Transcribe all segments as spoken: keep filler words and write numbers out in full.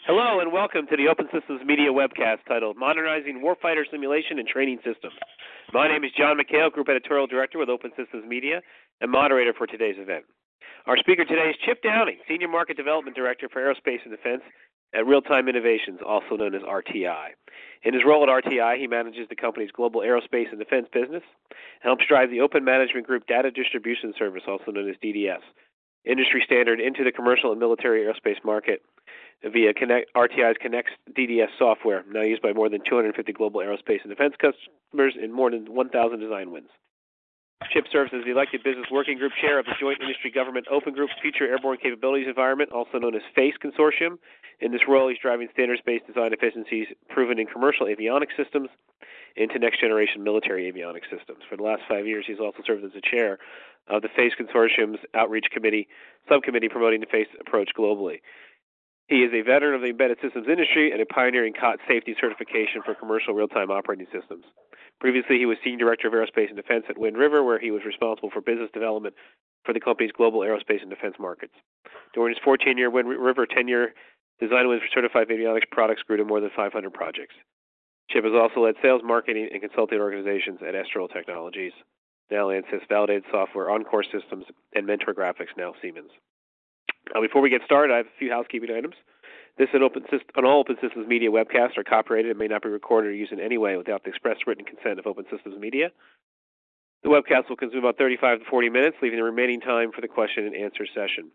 Hello and welcome to the Open Systems Media webcast titled Modernizing Warfighter Simulation and Training Systems. My name is John McHale, Group Editorial Director with Open Systems Media and moderator for today's event. Our speaker today is Chip Downing, Senior Market Development Director for Aerospace and Defense at Real-Time Innovations, also known as R T I. In his role at R T I, he manages the company's global aerospace and defense business and helps drive the Open Management Group Data Distribution Service, also known as D D S, industry standard into the commercial and military aerospace market via Connect, R T I's Connect D D S software, now used by more than two hundred fifty global aerospace and defense customers in more than one thousand design wins. Chip serves as the elected Business Working Group Chair of the Joint Industry Government Open Group Future Airborne Capabilities Environment, also known as FACE Consortium. In this role, he's driving standards-based design efficiencies proven in commercial avionics systems into next-generation military avionics systems. For the last five years, he's also served as the chair of the FACE Consortium's Outreach Committee, subcommittee promoting the FACE approach globally. He is a veteran of the embedded systems industry and a pioneering C O T safety certification for commercial real-time operating systems. Previously, he was Senior Director of Aerospace and Defense at Wind River, where he was responsible for business development for the company's global aerospace and defense markets. During his fourteen-year Wind River tenure, design wins for certified avionics products grew to more than five hundred projects. Chip has also led sales, marketing, and consulting organizations at Astral Technologies, now Ansys, Validated Software, Encore Systems, and Mentor Graphics, now Siemens. Now, before we get started, I have a few housekeeping items. This and open on all Open Systems Media webcasts are copyrighted and may not be recorded or used in any way without the express written consent of Open Systems Media. The webcast will consume about thirty-five to forty minutes, leaving the remaining time for the question and answer session.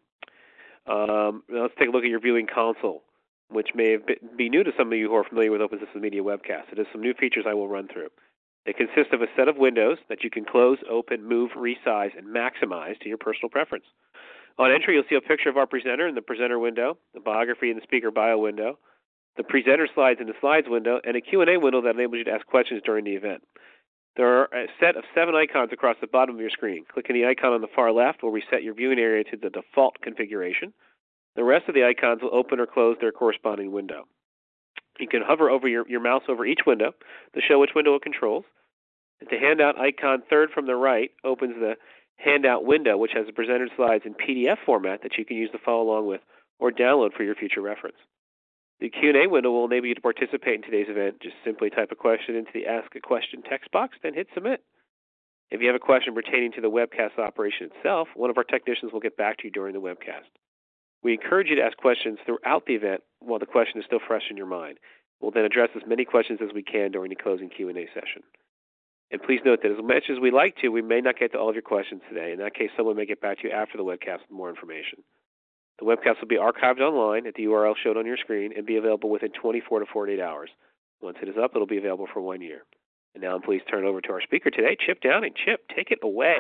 Um, now let's take a look at your viewing console, which may have been, be new to some of you who are familiar with Open Systems Media webcasts. It has some new features I will run through. It consists of a set of windows that you can close, open, move, resize, and maximize to your personal preference. On entry, you'll see a picture of our presenter in the presenter window, the biography in the speaker bio window, the presenter slides in the slides window, and a Q and A window that enables you to ask questions during the event. There are a set of seven icons across the bottom of your screen. Clicking the icon on the far left will reset your viewing area to the default configuration. The rest of the icons will open or close their corresponding window. You can hover over your, your mouse over each window to show which window it controls. The handout icon third from the right opens the handout window, which has the presented slides in P D F format that you can use to follow along with or download for your future reference. The Q and A window will enable you to participate in today's event. Just simply type a question into the Ask a Question text box, then hit Submit. If you have a question pertaining to the webcast operation itself, one of our technicians will get back to you during the webcast. We encourage you to ask questions throughout the event while the question is still fresh in your mind. We'll then address as many questions as we can during the closing Q and A session. And please note that as much as we like to, we may not get to all of your questions today. In that case, someone may get back to you after the webcast with more information. The webcast will be archived online at the U R L shown on your screen and be available within twenty-four to forty-eight hours. Once it is up, it will be available for one year. And now I'm pleased to turn it over to our speaker today, Chip Downing. Chip, take it away.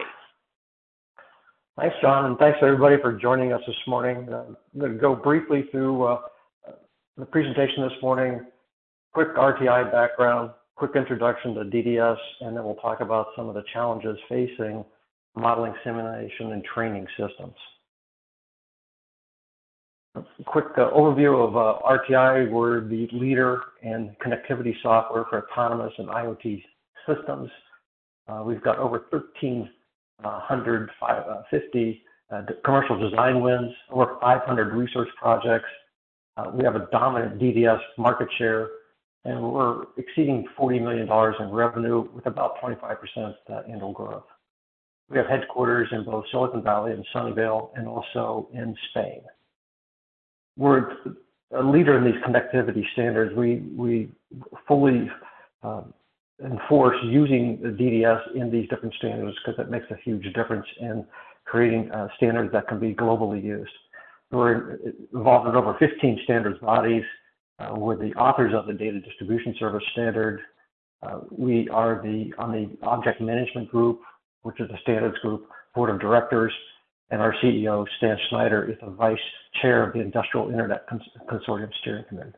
Thanks, John, and thanks everybody for joining us this morning. Uh, I'm going to go briefly through uh, the presentation this morning, quick R T I background, quick introduction to D D S, and then we'll talk about some of the challenges facing modeling, simulation, and training systems. A quick uh, overview of uh, R T I. We're the leader in connectivity software for autonomous and IoT systems. Uh, we've got over thirteen hundred fifty uh, commercial design wins, over five hundred research projects. Uh, we have a dominant D D S market share, and we're exceeding forty million dollars in revenue with about twenty-five percent uh, annual growth. We have headquarters in both Silicon Valley and Sunnyvale and also in Spain. We're a leader in these connectivity standards. We, we fully uh, enforce using the D D S in these different standards because it makes a huge difference in creating uh, standards that can be globally used. We're involved in over fifteen standards bodies. Uh, we're the authors of the Data Distribution Service Standard. Uh, we are the on the Object Management Group, which is the standards group, board of directors, and our C E O, Stan Snyder, is the vice chair of the Industrial Internet Cons Consortium Steering Committee.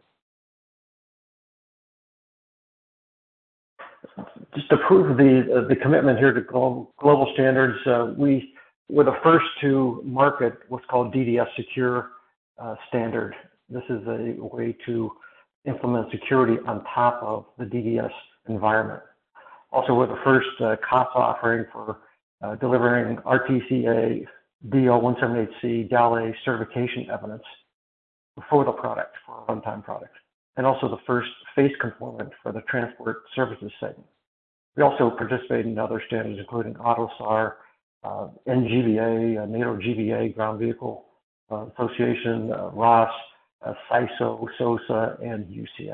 Just to prove the, uh, the commitment here to global, global standards, uh, we were the first to market what's called D D S Secure uh, standard. This is a way to implement security on top of the D D S environment. Also, we're the first uh, C O T S offering for uh, delivering R T C A, D O one seventy-eight C, D A L A certification evidence. for the product, for a runtime product, and also the first FACE conformant for the transport services segment. We also participate in other standards, including AUTOSAR, uh, N G V A, uh, NATO G V A, Ground Vehicle uh, Association, uh, R O S, uh, C I S O, SOSA, and U C S.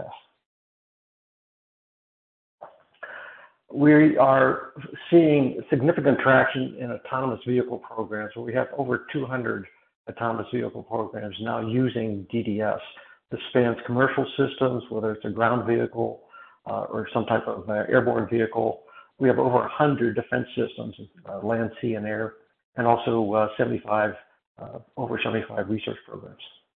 We are seeing significant traction in autonomous vehicle programs, where we have over two hundred autonomous vehicle programs now using D D S. This spans commercial systems, whether it's a ground vehicle uh, or some type of uh, airborne vehicle. We have over one hundred defense systems, uh, land, sea, and air, and also uh, seventy-five, uh, over seventy-five research programs.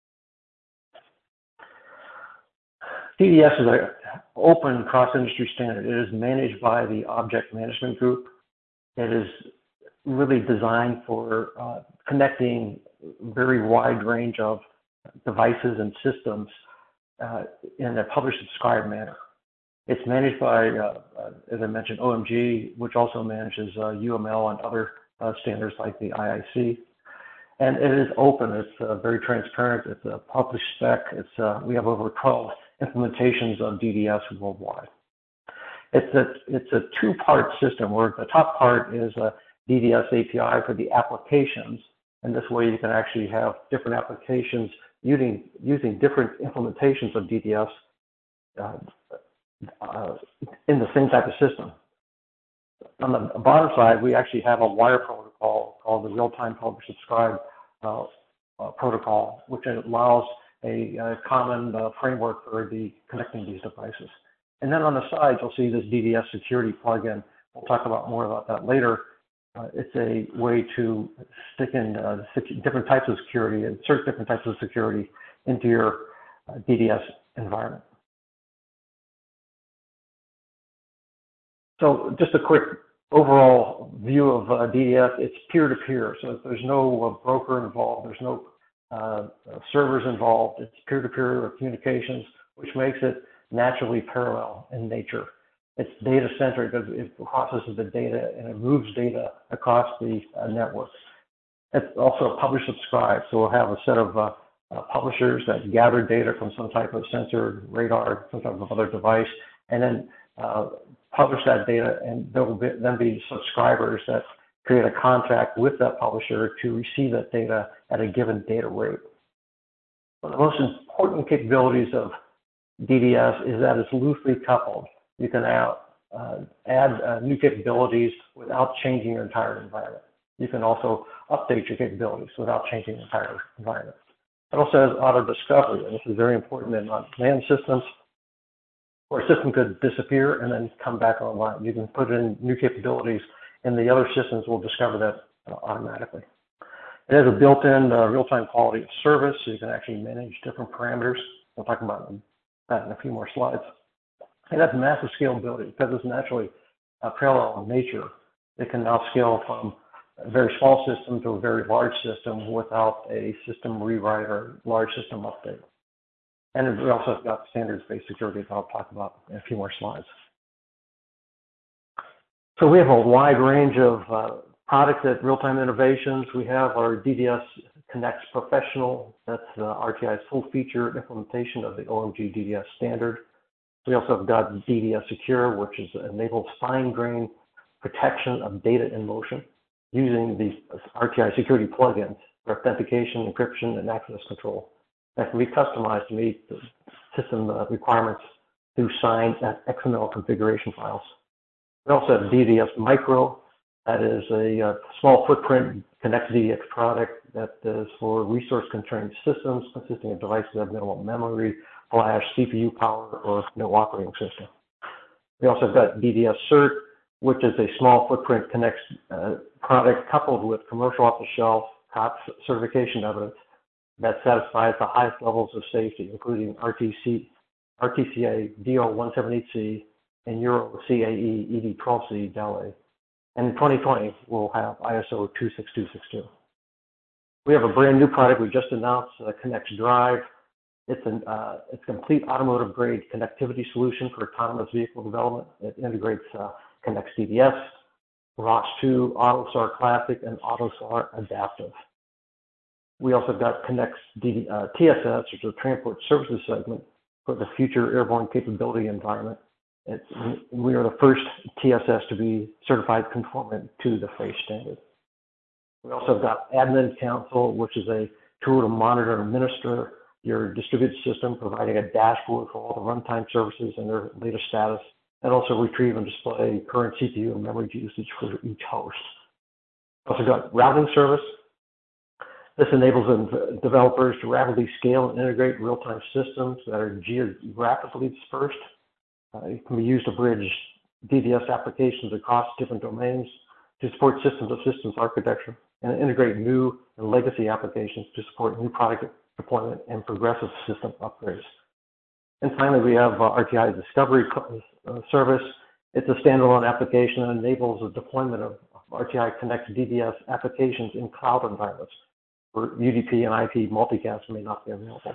D D S is an open cross-industry standard. It is managed by the Object Management Group. It is really designed for uh, connecting a very wide range of devices and systems uh, in a publish-subscribe manner. It's managed by, uh, uh, as I mentioned, O M G, which also manages uh, U M L and other uh, standards like the I I C. And it is open. It's uh, very transparent. It's a published spec. It's uh, we have over twelve implementations of D D S worldwide. It's a it's a two-part system where the top part is a D D S A P I for the applications, and this way you can actually have different applications using using different implementations of D D S uh, uh, in the same type of system. On the bottom side, we actually have a wire protocol called the real-time publish-subscribe uh, uh, protocol, which allows a, a common uh, framework for the connecting these devices. And then on the side, you'll see this D D S security plugin. We'll talk about more about that later. Uh, it's a way to stick in uh, different types of security, insert different types of security into your uh, D D S environment. So just a quick overall view of uh, D D S. It's peer-to-peer, so there's no uh, broker involved. There's no uh, servers involved. It's peer-to-peer communications, which makes it naturally parallel in nature. It's data-centric because it processes the data and it moves data across the uh, network. It's also publish-subscribe, so we'll have a set of uh, uh, publishers that gather data from some type of sensor, radar, some type of other device, and then uh, publish that data, and there will be, then be subscribers that create a contract with that publisher to receive that data at a given data rate. One of the most important capabilities of D D S is that it's loosely coupled. You can add, uh, add uh, new capabilities without changing your entire environment. You can also update your capabilities without changing the entire environment. It also has auto discovery, and this is very important in land systems, where a system could disappear and then come back online. You can put in new capabilities, and the other systems will discover that uh, automatically. It has a built-in uh, real-time quality of service, so you can actually manage different parameters. We'll talk about that in a few more slides. It has massive scalability because it's naturally uh, parallel in nature. It can now scale from a very small system to a very large system without a system rewrite or large system update. And we also have got standards-based security that I'll talk about in a few more slides. So we have a wide range of uh, products at Real-Time Innovations. We have our D D S Connects Professional. That's uh, R T I's full-featured implementation of the O M G D D S standard. We also have got D D S Secure, which is enables fine-grained protection of data in motion using the R T I security plugins for authentication, encryption, and access control. That can be customized to meet the system uh, requirements through signed X M L configuration files. We also have D D S Micro. That is a uh, small footprint Connect D D X product that is for resource-constrained systems consisting of devices that have minimal memory, flash, C P U power, or no operating system. We also have got D D S Cert, which is a small footprint Connect uh, product coupled with commercial off-the-shelf C O P S certification evidence that satisfies the highest levels of safety, including R T C, R T C A D O one seventy-eight C and Euro C A E E D twelve C D E L A. And in twenty twenty, we'll have I S O two six two six two. We have a brand new product we just announced, uh, Connect Drive. It's an uh, it's a complete automotive-grade connectivity solution for autonomous vehicle development. It integrates uh, Connect D D S, R O S two, AUTOSAR Classic, and AUTOSAR Adaptive. We also got Connect's D, uh, T S S, which is a Transport Services segment for the Future Airborne Capability Environment. It, we are the first T S S to be certified conformant to the FACE standard. We also have got Admin Council, which is a tool to monitor and administer your distributed system, providing a dashboard for all the runtime services and their latest status, and also retrieve and display current C P U and memory usage for each host. Also got Routing Service. This enables developers to rapidly scale and integrate real-time systems that are geographically dispersed. Uh, it can be used to bridge D D S applications across different domains to support systems of systems architecture and integrate new and legacy applications to support new product deployment and progressive system upgrades. And finally, we have uh, R T I Discovery uh, Service. It's a standalone application that enables the deployment of R T I Connect D D S applications in cloud environments where U D P and I P multicast may not be available.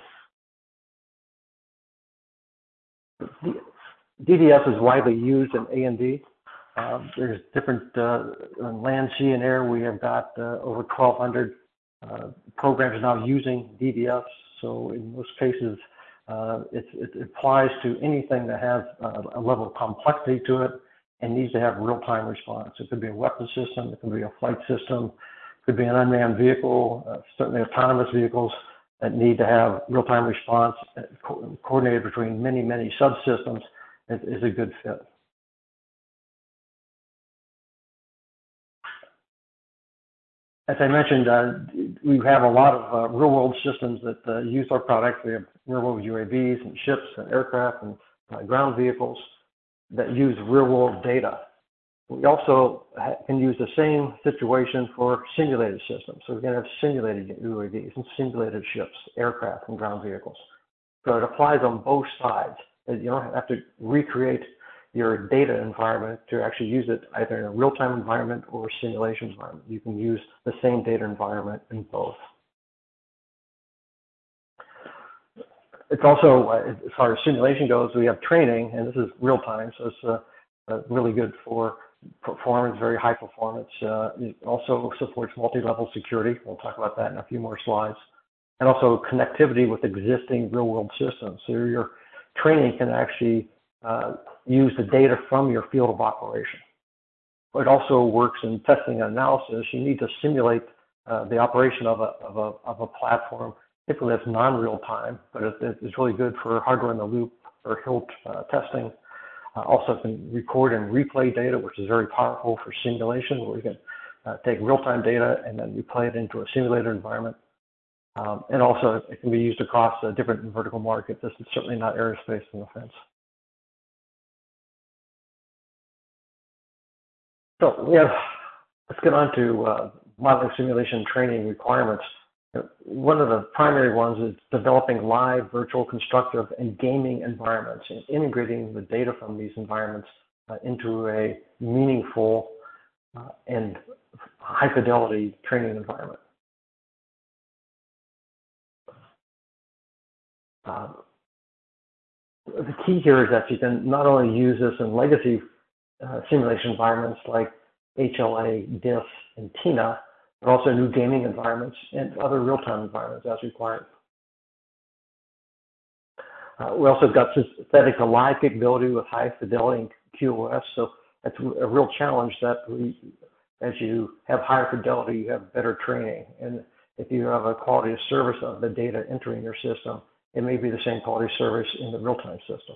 D D S is widely used in A and D. Um, there's different, uh, on land, sea, and air, we have got uh, over twelve hundred uh, programs now using D D S. So in most cases, uh, it, it applies to anything that has uh, a level of complexity to it and needs to have real-time response. It could be a weapon system, it could be a flight system, it could be an unmanned vehicle, uh, certainly autonomous vehicles that need to have real-time response uh, co coordinated between many, many subsystems is, is a good fit. As I mentioned, uh, we have a lot of uh, real-world systems that uh, use our products. We have real-world U A Vs and ships and aircraft and uh, ground vehicles that use real-world data. We also can use the same situation for simulated systems. So we're going to have simulated U A Vs and simulated ships, aircraft, and ground vehicles. So it applies on both sides. You don't have to recreate your data environment to actually use it either in a real-time environment or a simulation environment. You can use the same data environment in both. It's also, uh, as far as simulation goes, we have training, and this is real-time, so it's uh, uh, really good for performance, very high performance. Uh, it also supports multi-level security. We'll talk about that in a few more slides. And also connectivity with existing real-world systems. So your training can actually uh, use the data from your field of operation. It also works in testing and analysis. You need to simulate uh, the operation of a, of, a, of a platform. Typically that's non-real time, but it, it's really good for hardware in the loop or H I L T uh, testing. Uh, also can record and replay data, which is very powerful for simulation, where you can uh, take real-time data and then replay it into a simulated environment. Um, and also it can be used across uh, different vertical markets. This is certainly not aerospace and defense. So we have, let's get on to uh, modeling simulation training requirements. One of the primary ones is developing live, virtual, constructive, and gaming environments and integrating the data from these environments uh, into a meaningful uh, and high-fidelity training environment. Uh, the key here is that you can not only use this in legacy uh, simulation environments like H L A, D I S, and T I N A, but also new gaming environments and other real-time environments as required. Uh, we also got synthetic to live capability with high fidelity and Q O S, so that's a real challenge that we, as you have higher fidelity, you have better training. And if you have a quality of service of the data entering your system, it may be the same quality of service in the real-time system.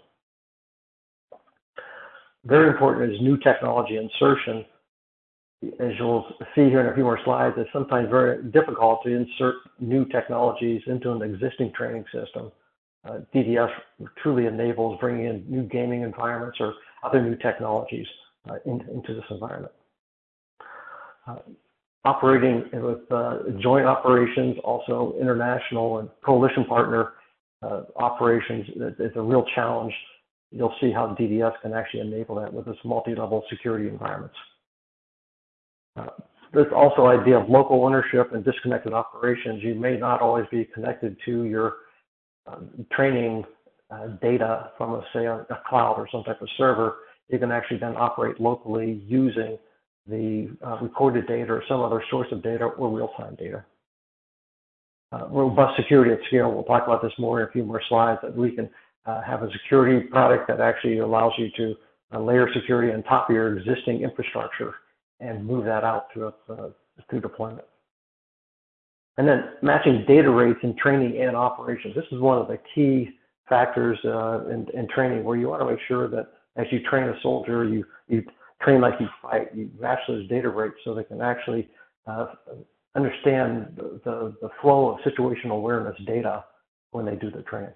Very important is new technology insertion. As you'll see here in a few more slides, it's sometimes very difficult to insert new technologies into an existing training system. Uh, D D S truly enables bringing in new gaming environments or other new technologies uh, in, into this environment. Uh, operating with uh, joint operations, also international and coalition partner uh, operations is a real challenge. You'll see how D D S can actually enable that with this multi-level security environments. Uh, there's also idea of local ownership and disconnected operations. You may not always be connected to your um, training uh, data from, a, say, a, a cloud or some type of server. You can actually then operate locally using the uh, recorded data or some other source of data or real-time data. uh, robust security at scale. We'll talk about this more in a few more slides, that we can uh, have a security product that actually allows you to uh, layer security on top of your existing infrastructure and move that out through, uh, through deployment. And then matching data rates in training and operations. This is one of the key factors uh, in, in training, where you want to make sure that as you train a soldier, you, you train like you fight. You match those data rates so they can actually uh, understand the, the, the flow of situational awareness data when they do the training.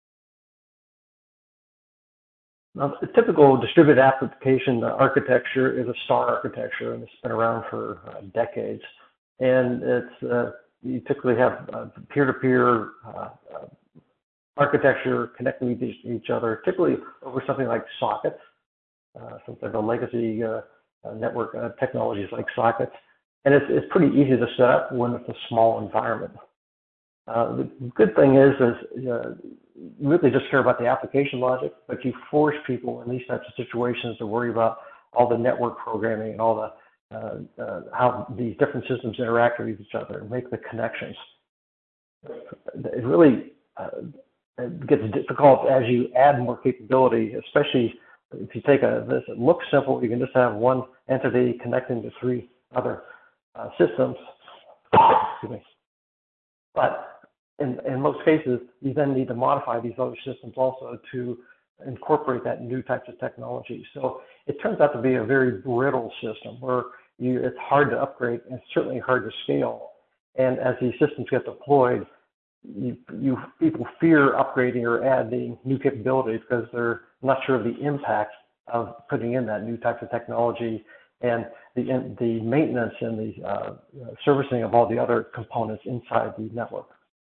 Now, the typical distributed application architecture is a star architecture, and it's been around for uh, decades. And it's uh, you typically have uh, peer-to-peer uh, uh, architecture connecting with each other, typically over something like sockets, uh, some type of legacy uh, uh, network uh, technologies like sockets. And it's, it's pretty easy to set up when it's a small environment. Uh, the good thing is, is uh, you really just care about the application logic, but you force people in these types of situations to worry about all the network programming and all the Uh, uh, how these different systems interact with each other and make the connections. It really uh, it gets difficult as you add more capability, especially if you take a this. It looks simple. You can just have one entity connecting to three other uh, systems. Excuse me. But in, in most cases, you then need to modify these other systems also to incorporate that new types of technology. So it turns out to be a very brittle system where You, it's hard to upgrade, and it's certainly hard to scale. And as these systems get deployed, you, you, people fear upgrading or adding new capabilities because they're not sure of the impact of putting in that new type of technology and the, the maintenance and the uh, servicing of all the other components inside the network.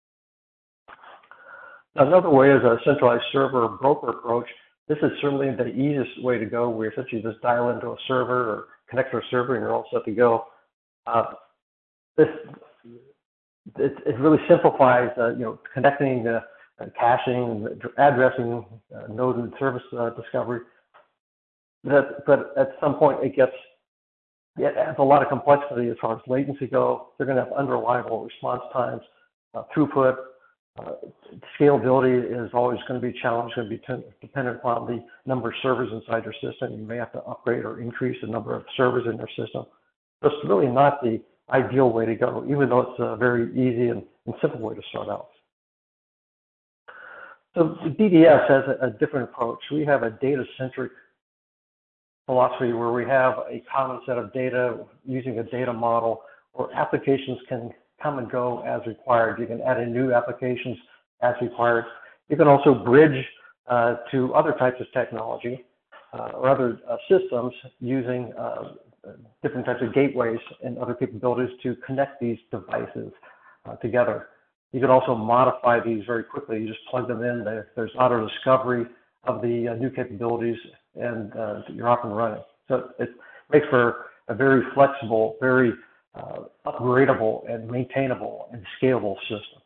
Another way is a centralized server broker approach. This is certainly the easiest way to go, where essentially you just dial into a server or connect to a server and you're all set to go. Uh, this it, it really simplifies, uh, you know, connecting, uh, uh, caching, addressing, uh, node and service uh, discovery. That, but at some point, it gets it adds a lot of complexity as far as latency go. They're going to have unreliable response times, uh, throughput. Uh, scalability is always going to be challenged, going to be dependent upon the number of servers inside your system. You may have to upgrade or increase the number of servers in your system. So it's really not the ideal way to go, even though it's a very easy and, and simple way to start out. So the D D S has a, a different approach. We have a data-centric philosophy where we have a common set of data using a data model where applications can come and go as required. You can add in new applications as required. You can also bridge uh, to other types of technology uh, or other uh, systems using uh, different types of gateways and other capabilities to connect these devices uh, together. You can also modify these very quickly. You just plug them in. There, there's auto discovery of the uh, new capabilities, and uh, you're up and running. So it makes for a very flexible, very Uh, upgradable and maintainable and scalable system.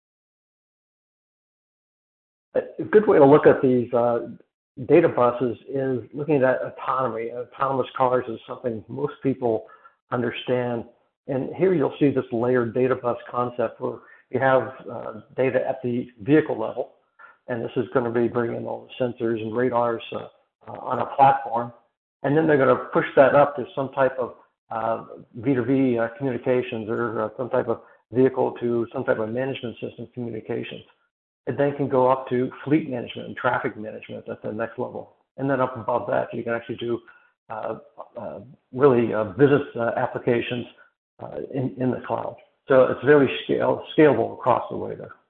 A good way to look at these uh, data buses is looking at autonomy. Autonomous cars is something most people understand. And here you'll see this layered data bus concept where you have uh, data at the vehicle level. And this is going to be bringing all the sensors and radars uh, uh, on a platform. And then they're going to push that up to some type of Uh, V two V uh, communications or uh, some type of vehicle to some type of management system communications. It then can go up to fleet management and traffic management at the next level. And then up above that, you can actually do uh, uh, really uh, business uh, applications uh, in, in the cloud. So it's very scale, scalable across the way there.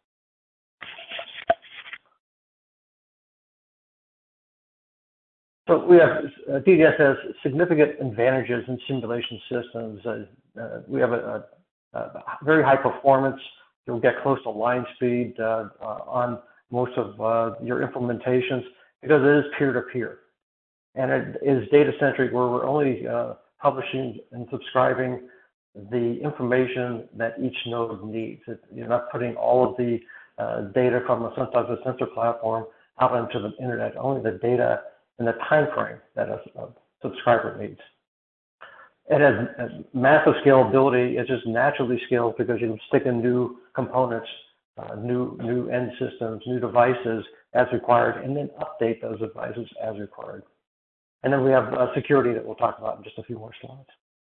So we have, uh, D D S has significant advantages in simulation systems. Uh, uh, we have a, a, a very high performance. You'll get close to line speed uh, uh, on most of uh, your implementations because it is peer-to-peer. And it is data-centric where we're only uh, publishing and subscribing the information that each node needs. It, you're not putting all of the uh, data from a, sometimes a sensor platform out into the internet, only the data and the time frame that a, a subscriber needs. it has massive scalability. It just naturally scales because you can stick in new components, uh, new new end systems, new devices as required, and then update those devices as required. And then we have uh, security that we'll talk about in just a few more slides.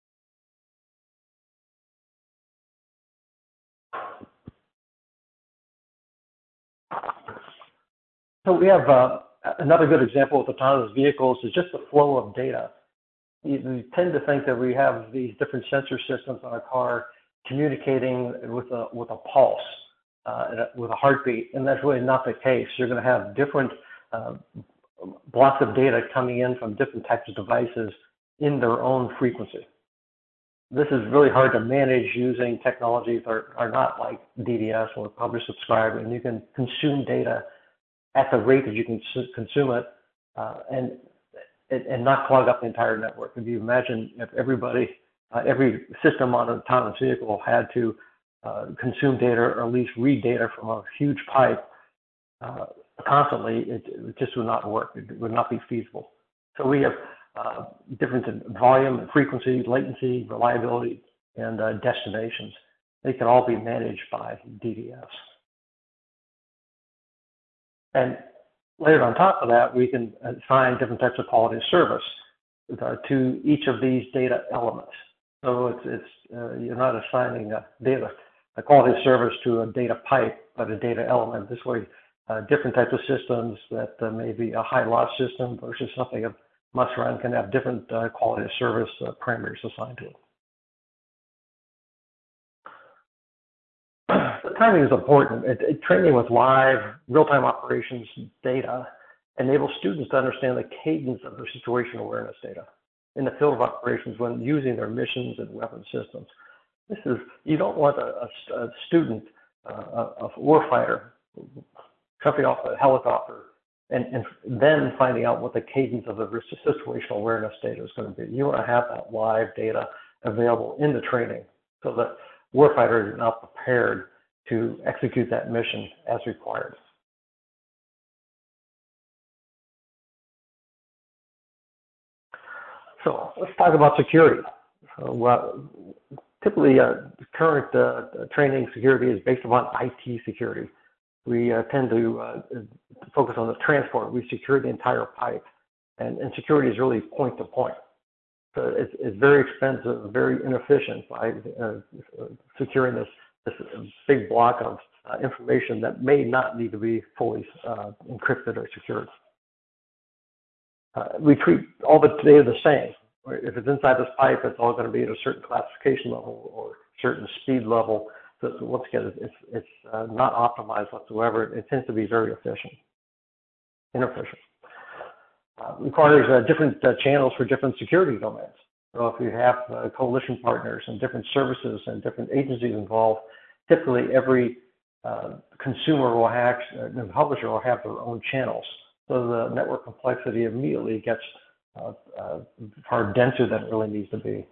So we have uh, another good example with autonomous vehicles is just the flow of data. We tend to think that we have these different sensor systems on a car communicating with a with a pulse, uh, with a heartbeat, and that's really not the case. You're going to have different uh, blocks of data coming in from different types of devices in their own frequency. This is really hard to manage using technologies that are, are not like D D S or publish subscribe, and you can consume data at the rate that you can consume it, uh, and and not clog up the entire network. If you imagine if everybody, uh, every system on an autonomous vehicle had to uh, consume data or at least read data from a huge pipe uh, constantly, it, it just would not work. It would not be feasible. So we have uh, difference in volume and frequency, latency, reliability, and uh, destinations. They can all be managed by D D S. And layered on top of that, we can assign different types of quality of service uh, to each of these data elements. So it's, it's uh, you're not assigning a data, a quality of service to a data pipe, but a data element. This way, uh, different types of systems that uh, may be a high loss system versus something that must run can have different uh, quality of service uh, parameters assigned to it. The timing is important. It, it, training with live, real-time operations data enables students to understand the cadence of their situational awareness data in the field of operations when using their missions and weapon systems. This is, you don't want a, a, a student, uh, a, a warfighter, jumping off a helicopter and, and then finding out what the cadence of the situational awareness data is going to be. You want to have that live data available in the training so that warfighters are now prepared to execute that mission as required. So let's talk about security. So, uh, typically, uh, current uh, training security is based upon I T security. We uh, tend to uh, focus on the transport. We secure the entire pipe, and, and security is really point to point. So it's, it's very expensive, very inefficient by uh, securing this, this big block of uh, information that may not need to be fully uh, encrypted or secured. Uh, we treat all the data the same. If it's inside this pipe, it's all going to be at a certain classification level or certain speed level. So once again, it's, it's uh, not optimized whatsoever. It tends to be very efficient, inefficient. Uh, requires uh, different uh, channels for different security domains. So if you have uh, coalition partners and different services and different agencies involved, typically every uh, consumer will have, uh, the publisher will have their own channels. So the network complexity immediately gets uh, uh, far denser than it really needs to be.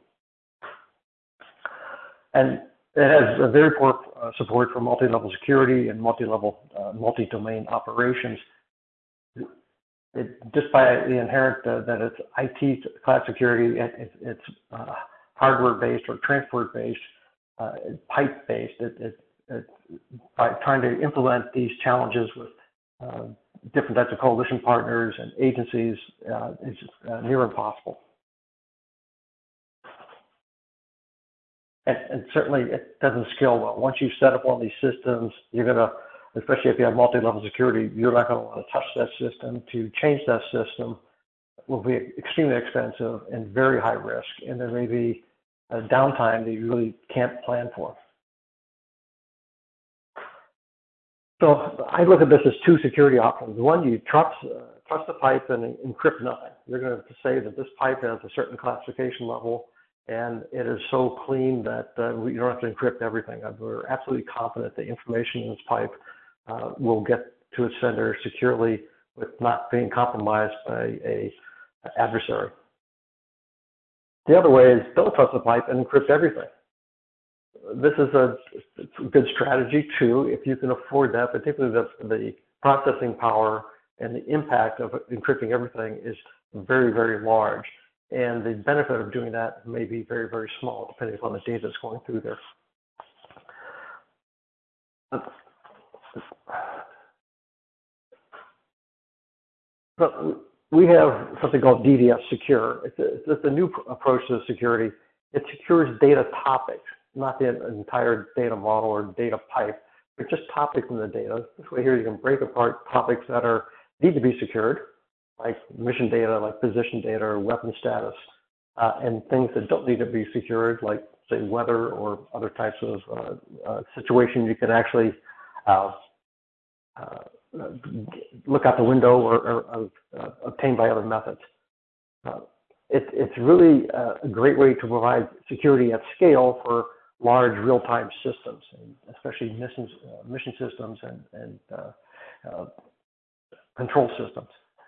And it has a very poor uh, support for multi-level security and multi-level, uh, multi-domain operations. It, just by the inherent uh, that it's I T class security, it, it, it's uh, hardware-based or transport-based, uh, pipe-based. It, it, it, by trying to implement these challenges with uh, different types of coalition partners and agencies uh, is uh, near impossible. And, and certainly it doesn't scale well. Once you set up all these systems, you're going to, especially if you have multi-level security, you're not going to want to touch that system. To change that system will be extremely expensive and very high risk, and there may be a downtime that you really can't plan for. So I look at this as two security options. One, you trust, uh, trust the pipe and encrypt nothing. You're going to say that this pipe has a certain classification level, and it is so clean that uh, we don't have to encrypt everything. We're absolutely confident the information in this pipe uh, will get to its sender securely with not being compromised by a adversary. The other way is don't trust the pipe and encrypt everything. This is a, a good strategy too, if you can afford that, particularly the, the processing power and the impact of encrypting everything is very, very large. and the benefit of doing that may be very, very small, depending upon the data that's going through there. But we have something called D D S Secure. It's a, it's a new approach to security. It secures data topics, not the entire data model or data pipe, but just topics in the data. This way here you can break apart topics that are need to be secured, like mission data, like position data or weapon status, uh, and things that don't need to be secured, like say weather or other types of uh, uh, situations you can actually uh, uh, look out the window or, or uh, obtain by other methods. Uh, it, it's really a great way to provide security at scale for large real-time systems, and especially mission, uh, mission systems and, and uh, uh, control systems.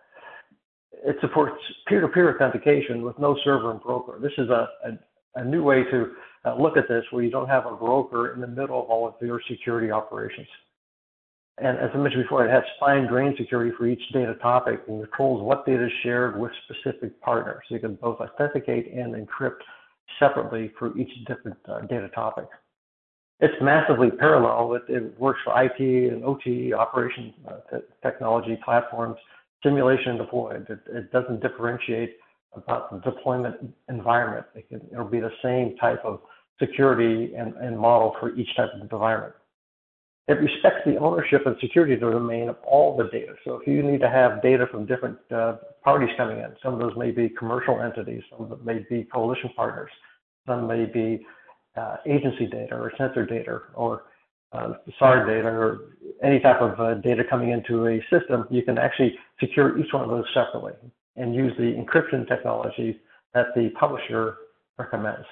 It supports peer-to-peer authentication with no server and broker. This is a, a, a new way to uh, look at this, where you don't have a broker in the middle of all of your security operations. And as I mentioned before, it has fine-grained security for each data topic and controls what data is shared with specific partners. So you can both authenticate and encrypt separately for each different uh, data topic. It's massively parallel. It, it works for I T and O T, operation uh, technology platforms, simulation and deployed. It, it doesn't differentiate about the deployment environment. It can, it'll be the same type of security and, and model for each type of environment. It respects the ownership and security domain of all the data. So if you need to have data from different uh, parties coming in, some of those may be commercial entities, some of them may be coalition partners, some may be uh, agency data or sensor data or uh, S A R data or any type of uh, data coming into a system. You can actually secure each one of those separately and use the encryption technology that the publisher recommends.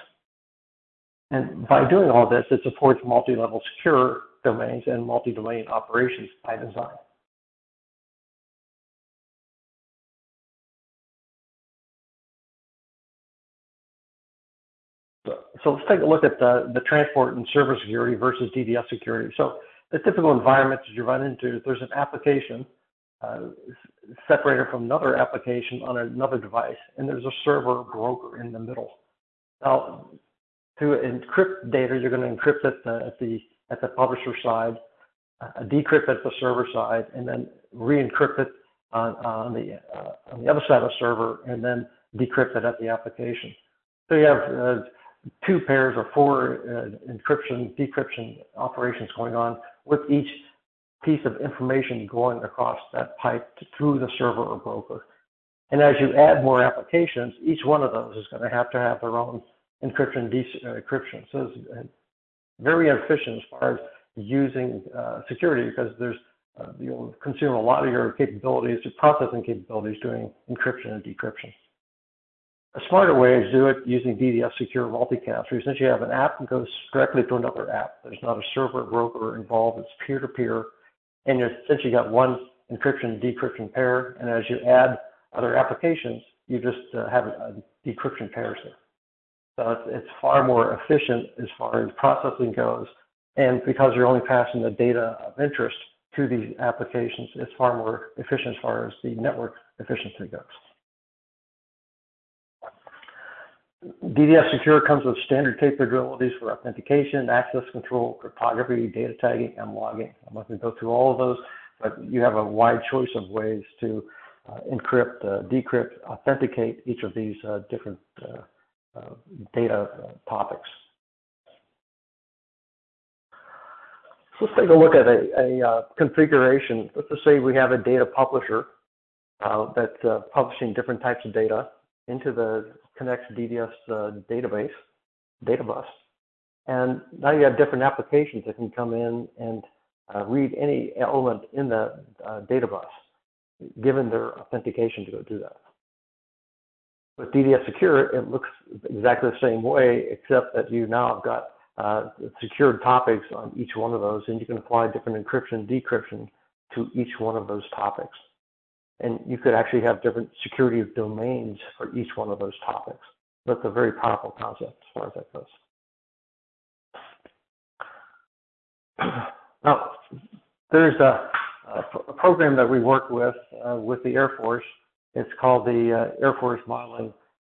And by doing all this, it supports multi-level secure domains and multi-domain operations by design. So, so let's take a look at the, the transport and server security versus D D S security. So the typical environment that you run into, there's an application uh, separated from another application on another device, and there's a server broker in the middle. Now, to encrypt data, you're going to encrypt it uh, at the at the publisher side, uh, decrypt at the server side, and then re-encrypt it on, on the uh, on the other side of the server, and then decrypt it at the application. So you have uh, two pairs or four uh, encryption, decryption operations going on with each piece of information going across that pipe to, through the server or broker. And as you add more applications, each one of those is going to have to have their own encryption, decryption. So it's very efficient as far as using uh, security, because there's uh, you'll consume a lot of your capabilities, your processing capabilities, doing encryption and decryption. A smarter way is to do it using D D S secure multicast, where essentially you have an app that goes directly to another app. There's not a server broker involved. It's peer-to-peer, and you essentially got one encryption decryption pair. And as you add other applications, you just uh, have a decryption pairs there. So it's, it's far more efficient as far as processing goes, and because you're only passing the data of interest to these applications, it's far more efficient as far as the network efficiency goes. D D S Secure comes with standard capabilities for authentication, access control, cryptography, data tagging, and logging. I'm not going to go through all of those, but you have a wide choice of ways to uh, encrypt, uh, decrypt, authenticate each of these uh, different uh, uh, data uh, topics. So let's take a look at a, a uh, configuration. Let's just say we have a data publisher uh, that's uh, publishing different types of data into the Connect's D D S uh, database, data bus. And now you have different applications that can come in and uh, read any element in the uh, data bus, given their authentication to go do that. With D D S Secure, it looks exactly the same way, except that you now have got uh, secured topics on each one of those, and you can apply different encryption, decryption to each one of those topics. And you could actually have different security domains for each one of those topics. That's a very powerful concept as far as that goes. Now, there's a, a program that we work with uh, with the Air Force. It's called the uh, Air Force Modeling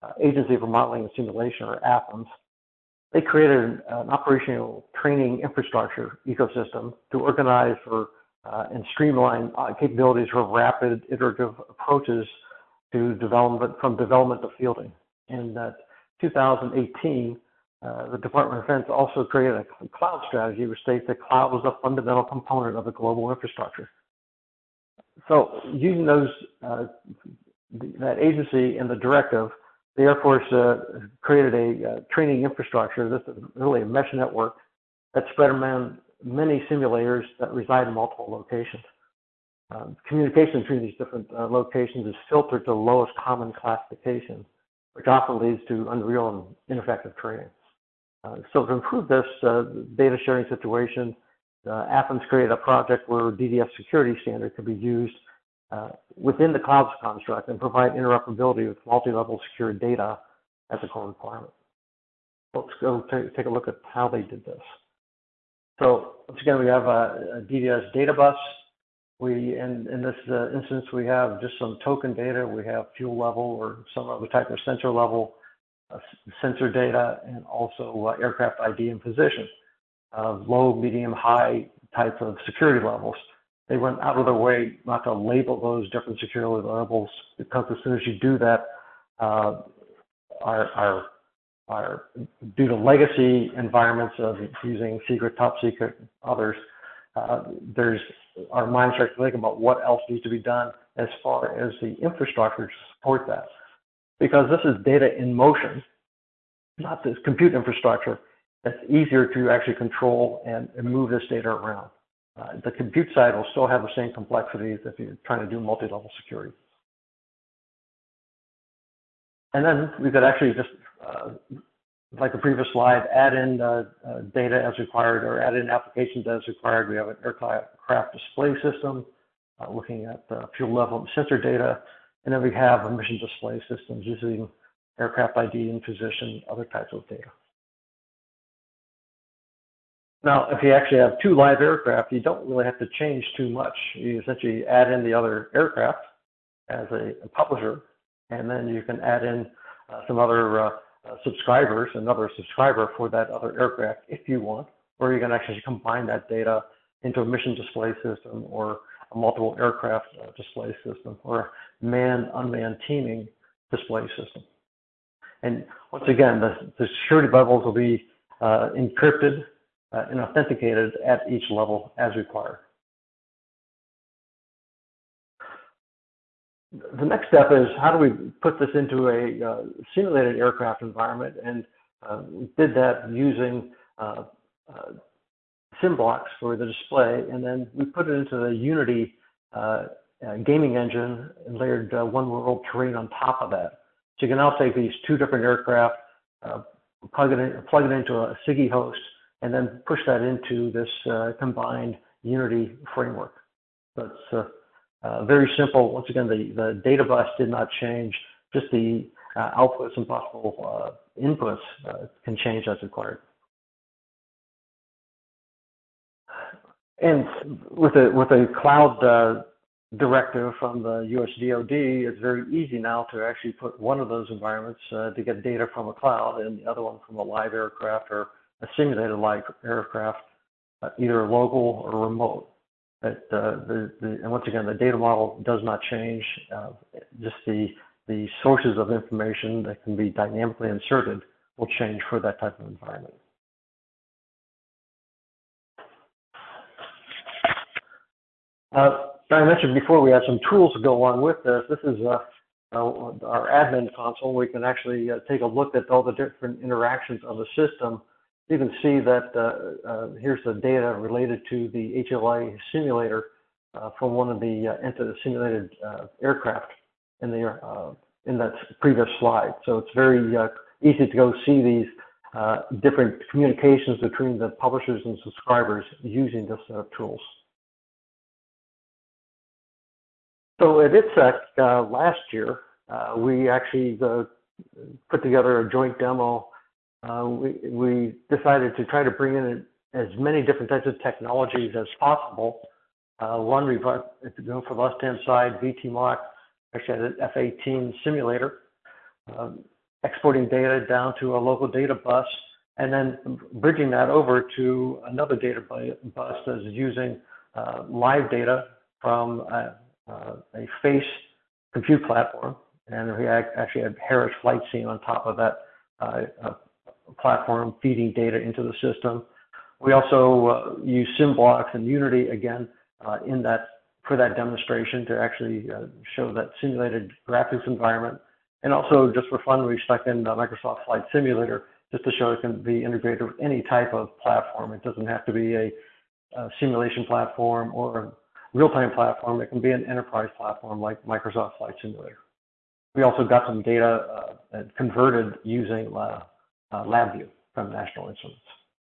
uh, Agency for Modeling and Simulation, or AFMS. They created an, an operational training infrastructure ecosystem to organize for uh, and streamline uh, capabilities for rapid iterative approaches to development, from development to fielding. In uh, two thousand eighteen, uh, the Department of Defense also created a cloud strategy which states that cloud was a fundamental component of the global infrastructure. So using those, uh, that agency and the directive, the Air Force uh, created a uh, training infrastructure. This is really a mesh network that's spread around many simulators that reside in multiple locations. Um, communication between these different uh, locations is filtered to the lowest common classification, which often leads to unreal and ineffective training. Uh, so to improve this uh, data sharing situation, uh, AFMS created a project where D D S security standard could be used uh, within the cloud construct and provide interoperability with multi-level secure data as a core requirement. Let's go take a look at how they did this. So once again, we have a, a D D S data bus. We, in, in this uh, instance, we have just some token data. We have fuel level or some other type of sensor level, uh, sensor data, and also uh, aircraft I D and position, uh, low, medium, high types of security levels. They went out of their way not to label those different security levels, because as soon as you do that, uh, our, our, our, due to legacy environments of using secret, top secret, others, uh, there's our mind starts to think about what else needs to be done as far as the infrastructure to support that. Because this is data in motion, not this compute infrastructure, that's easier to actually control and, and move this data around. Uh, the compute side will still have the same complexities if you're trying to do multi-level security. And then we could actually just, uh, like the previous slide, add in uh, uh, data as required, or add in applications as required. We have an aircraft display system uh, looking at uh, fuel level and sensor data, and then we have a mission display systems using aircraft I D and position, other types of data. Now, if you actually have two live aircraft, you don't really have to change too much. You essentially add in the other aircraft as a, a publisher, and then you can add in uh, some other uh, Uh, subscribers, another subscriber for that other aircraft if you want, or you can actually combine that data into a mission display system or a multiple aircraft uh, display system or manned unmanned teaming display system. And once again, the, the security levels will be uh, encrypted uh, and authenticated at each level as required. The next step is, how do we put this into a uh, simulated aircraft environment? And uh, we did that using uh, uh, sim blocks for the display, and then we put it into the Unity uh, uh, gaming engine and layered uh, one world terrain on top of that. So you can now take these two different aircraft, uh, plug it in, plug it into a SIGI host, and then push that into this uh, combined Unity framework. That's uh, Uh, very simple. Once again, the, the data bus did not change. Just the uh, outputs and possible uh, inputs uh, can change as required. And with a, with a cloud uh, directive from the U S D O D, it's very easy now to actually put one of those environments uh, to get data from a cloud and the other one from a live aircraft or a simulated live aircraft, uh, either local or remote. But, uh, the, the, and once again, the data model does not change. Uh, just the, the sources of information that can be dynamically inserted will change for that type of environment. Uh, I mentioned before we had some tools to go along with this. This is uh, uh, our admin console. We can actually uh, take a look at all the different interactions of the system. You can see that uh, uh, here's the data related to the H L A simulator uh, from one of the uh, into the simulated uh, aircraft in the uh, in that previous slide. So it's very uh, easy to go see these uh, different communications between the publishers and subscribers using this set of tools. So at ITSEC uh, last year, uh, we actually uh, put together a joint demo. Uh, we, we decided to try to bring in as many different types of technologies as possible. Uh, one, we've got, if you go for the left-hand side, V T M O C, actually had an F eighteen simulator. Um, exporting data down to a local data bus, and then bridging that over to another data bus that is using uh, live data from a, uh, a face compute platform. And we actually had Harris Flight Sim on top of that uh, uh, platform feeding data into the system. We also uh, use SimBlocks and Unity again uh, in that for that demonstration to actually uh, show that simulated graphics environment. And also just for fun, we stuck in the Microsoft Flight Simulator just to show it can be integrated with any type of platform. It doesn't have to be a, a simulation platform or a real-time platform. It can be an enterprise platform like Microsoft Flight Simulator. We also got some data uh, converted using uh, uh, LabVIEW from National Instruments.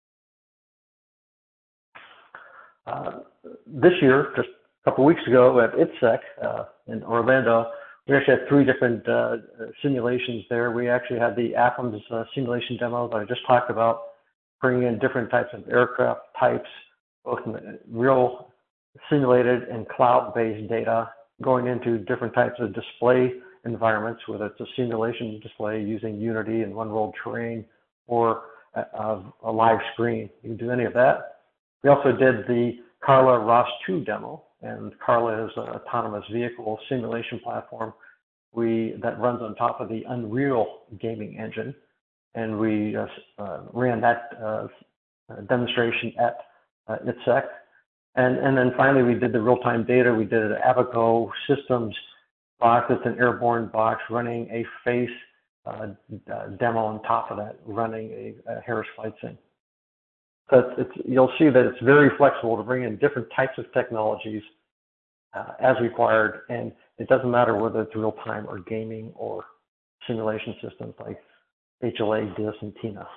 Uh, this year, just a couple weeks ago at I T S E C uh, in Orlando, we actually had three different uh, simulations there. We actually had the A F M S uh, simulation demo that I just talked about, bringing in different types of aircraft types, both in real simulated and cloud-based data, going into different types of display environments, whether it's a simulation display using Unity and One World Terrain or a, a live screen. You can do any of that. We also did the Carla R O S two demo, and Carla is an autonomous vehicle simulation platform we that runs on top of the Unreal gaming engine, and we uh, uh, ran that uh, demonstration at uh, I T S E C. And, and then finally, we did the real-time data. We did an Abaco Systems box. It's an airborne box running a face uh, uh, demo on top of that, running a, a Harris Flight Sim. So it's, it's, you'll see that it's very flexible to bring in different types of technologies uh, as required, and it doesn't matter whether it's real-time or gaming or simulation systems like H L A, D I S, and T I N A.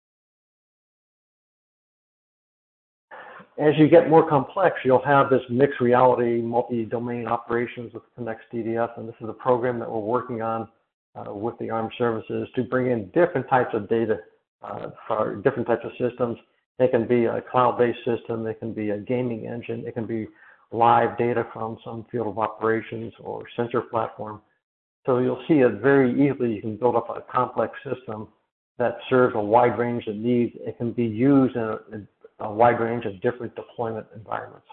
As you get more complex, you'll have this mixed reality, multi-domain operations with Connex D D S, and this is a program that we're working on uh, with the Armed Services to bring in different types of data uh, for different types of systems. It can be a cloud-based system, it can be a gaming engine, it can be live data from some field of operations or sensor platform. So you'll see it very easily. You can build up a complex system that serves a wide range of needs. It can be used in a, in a wide range of different deployment environments.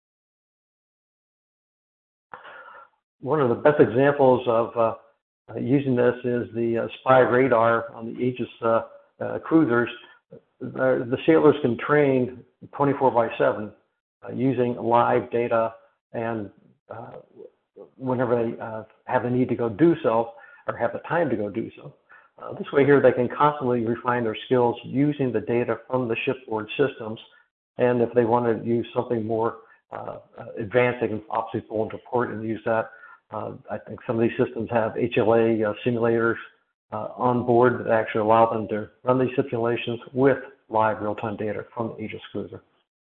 One of the best examples of uh, uh, using this is the uh, spy radar on the Aegis uh, uh, cruisers. The, the sailors can train twenty-four by seven uh, using live data, and uh, whenever they uh, have the need to go do so or have the time to go do so. Uh, this way here, they can constantly refine their skills using the data from the shipboard systems. And if they want to use something more uh, advanced, they can obviously pull into port and use that. Uh, I think some of these systems have H L A uh, simulators uh, on board that actually allow them to run these simulations with live real-time data from the Aegis cruiser.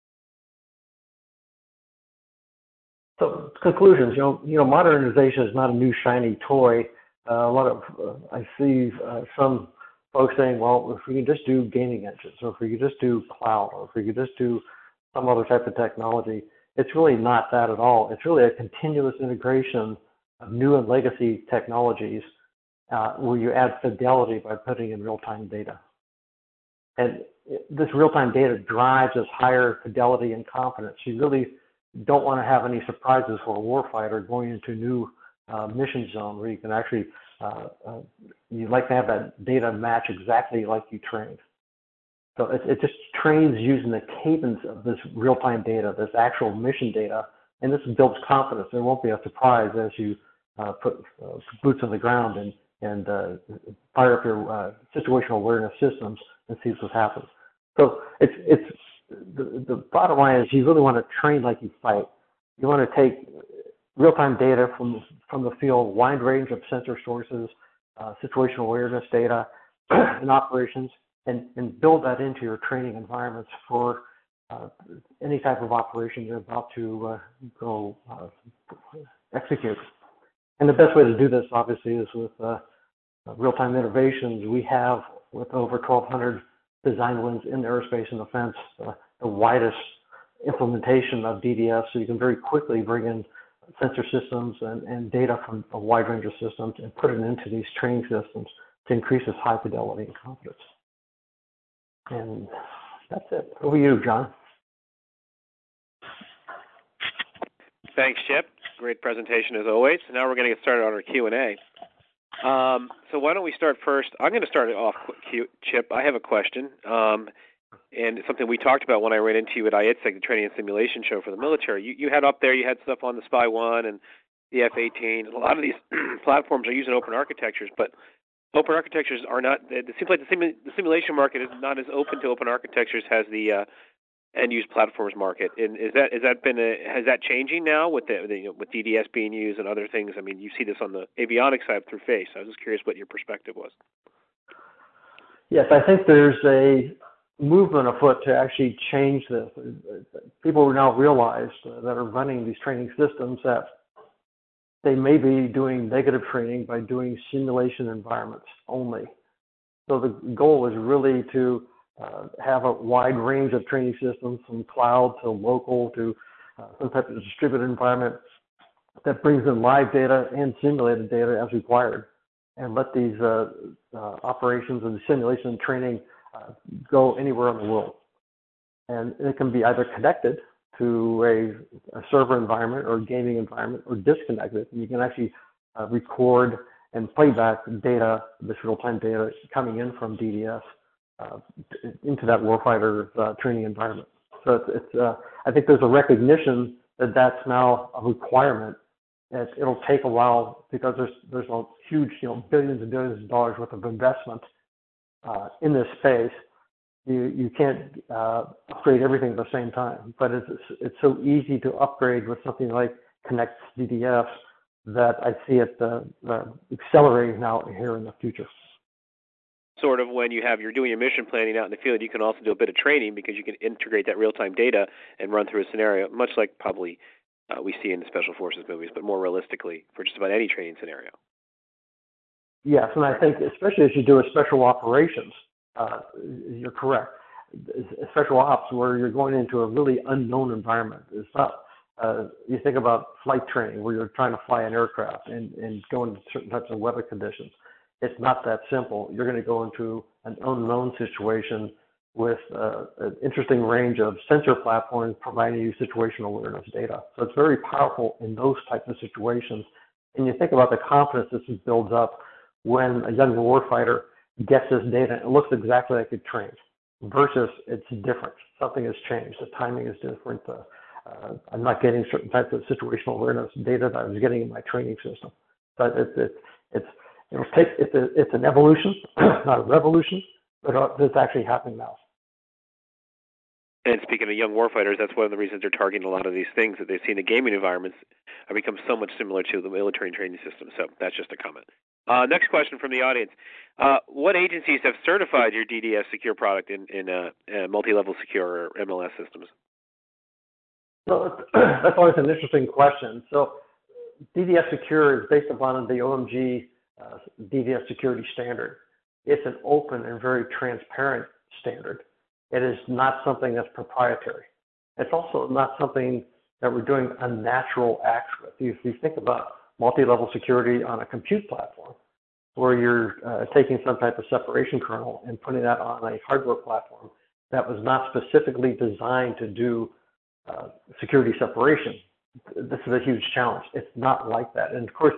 So conclusions, you know, you know, modernization is not a new shiny toy. Uh, a lot of, uh, I see uh, some folks saying, well, if we can just do gaming engines, or if we could just do cloud, or if we could just do some other type of technology, it's really not that at all. It's really a continuous integration of new and legacy technologies uh, where you add fidelity by putting in real-time data. And this real-time data drives us higher fidelity and confidence. You really don't want to have any surprises for a warfighter going into a new uh, mission zone where you can actually, uh, uh, you like to have that data match exactly like you trained. So it, it just trains using the cadence of this real-time data, this actual mission data, and this builds confidence. There won't be a surprise as you uh, put uh, boots on the ground and, and uh, fire up your uh, situational awareness systems and see what happens. So it's, it's the, the bottom line is you really want to train like you fight. You want to take real-time data from, from the field, wide range of sensor sources, uh, situational awareness data, and operations, and, and build that into your training environments for uh, any type of operation you're about to uh, go uh, execute. And the best way to do this, obviously, is with uh, real-time innovations. We have, with over twelve hundred design wins in aerospace and defense, uh, the widest implementation of D D S, so you can very quickly bring in sensor systems and, and data from a wide range of systems and put it into these training systems to increase its high fidelity and confidence. And that's it. Over to you, John. Thanks, Chip. Great presentation as always. Now we're going to get started on our Q and A. Um, so why don't we start first? I'm going to start it off, Chip. I have a question, um, and it's something we talked about when I ran into you at I I T S E C, the Training and Simulation Show for the military. You, you had up there, you had stuff on the Spy one and the F eighteen. And a lot of these platforms are using open architectures, but open architectures are not. It seems like the, simu, the simulation market is not as open to open architectures as the uh, end-use platforms market. And is that is that been a, has that changing now with the, the you know, with D D S being used and other things? I mean, you see this on the avionics side through FACE. I was just curious what your perspective was. Yes, I think there's a movement afoot to actually change this. People now realize that are running these training systems that they may be doing negative training by doing simulation environments only. So the goal is really to uh, have a wide range of training systems, from cloud to local to uh, some type of distributed environment that brings in live data and simulated data as required, and let these uh, uh, operations and simulation and training uh, go anywhere in the world. And it can be either connected to a, a server environment or a gaming environment, or disconnected. And you can actually uh, record and play back data, this real-time data coming in from D D S uh, into that warfighter uh, training environment. So it's, it's uh, I think there's a recognition that that's now a requirement. And it'll take a while because there's there's a huge, you know, billions and billions of dollars worth of investment uh, in this space. You you can't uh, upgrade everything at the same time, but it's it's so easy to upgrade with something like Connect D D S that I see it uh, uh, accelerating now here in the future. Sort of when you have you're doing your mission planning out in the field, you can also do a bit of training because you can integrate that real-time data and run through a scenario, much like probably uh, we see in the Special Forces movies, but more realistically for just about any training scenario. Yes, and I think especially as you do a special operations, uh, you're correct. Special ops, where you're going into a really unknown environment. It's not. Uh, you think about flight training, where you're trying to fly an aircraft and, and go into certain types of weather conditions. It's not that simple. You're going to go into an unknown situation with uh, an interesting range of sensor platforms providing you situational awareness data. So it's very powerful in those types of situations. And you think about the confidence this builds up when a young warfighter gets this data and it looks exactly like it trained, versus it's different. Something has changed. The timing is different. Uh, uh, I'm not getting certain types of situational awareness data that I was getting in my training system. But it's it, it's it'll take it's a, it's an evolution, not a revolution, but it's actually happening now. And speaking of young warfighters, that's one of the reasons they're targeting a lot of these things that they've seen. The gaming environments have become so much similar to the military training system. So that's just a comment. Uh, next question from the audience. Uh, what agencies have certified your D D S secure product in, in uh, uh, multi-level secure or M L S systems? So that's always an interesting question. So D D S Secure is based upon the O M G uh, D D S security standard. It's an open and very transparent standard. It is not something that's proprietary. It's also not something that we're doing unnatural acts with. If you think about multi-level security on a compute platform, where you're uh, taking some type of separation kernel and putting that on a hardware platform that was not specifically designed to do uh, security separation, this is a huge challenge. It's not like that. And of course,